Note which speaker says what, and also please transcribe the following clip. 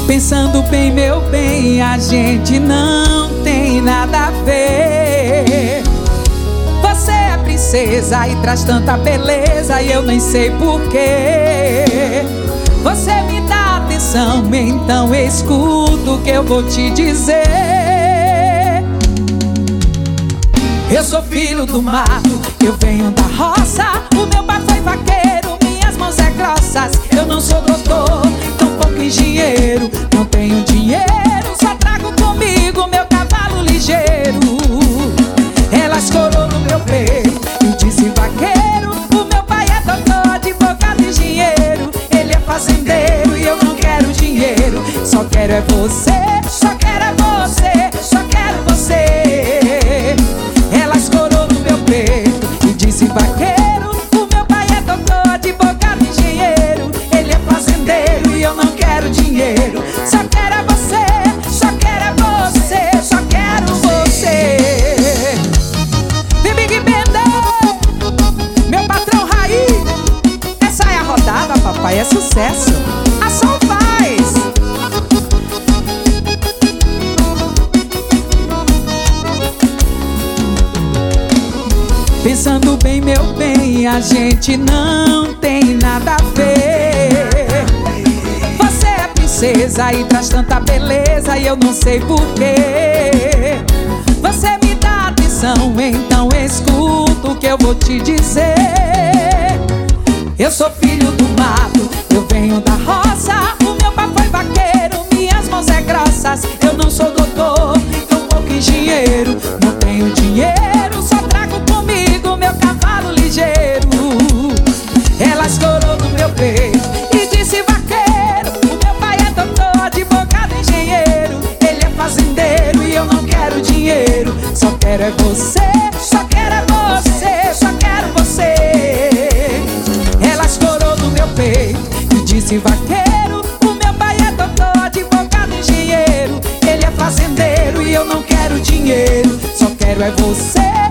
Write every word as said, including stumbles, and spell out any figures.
Speaker 1: Pensando bem, meu bem, a gente não tem nada a ver. Você é princesa e traz tanta beleza e eu nem sei porquê. Você me dá atenção, então escuta o que eu vou te dizer. Eu sou filho do mato, eu venho da roça. O meu pai foi vaqueiro, minhas mãos é grossas. Eu não sou doutor, tão pouco engenheiro. Não tenho dinheiro, só trago comigo meu cavalo ligeiro. Ela escorou no meu peito e disse: vaqueiro, o meu pai é doutor, advogado, engenheiro. Ele é fazendeiro e eu não quero dinheiro. Só quero é você, só quero é você, só quero você. Ela escorou no meu peito e disse: vaqueiro, o meu pai é doutor, advogado, engenheiro. Ele é fazendeiro e eu não quero dinheiro. Só quero é você, só quero é você, só quero você. The Big Band, meu patrão Raí. Essa é a rodada, papai, é sucesso. A Sol faz. Pensando bem, meu bem, a gente não tem nada a ver. Você é princesa e traz tanta beleza e eu não sei porquê. Você me dá atenção, então escuta o que eu vou te dizer. Eu sou filho do mato, eu venho da roça. O meu pai foi vaqueiro, minhas mãos é grossas. Eu não sou doutor, tão pouco engenheiro. Não tenho dinheiro, só trago comigo meu cavalo ligeiro. Ela escorou no meu peito e disse: vaqueiro, o meu pai é doutor, advogado, engenheiro. Ele é fazendeiro e eu não quero dinheiro. Só quero é você, só quero é você, só quero você. Ela escorou no meu peito e disse: vaqueiro, o meu pai é doutor, advogado, engenheiro. Ele é fazendeiro e eu não quero dinheiro. Só quero é você.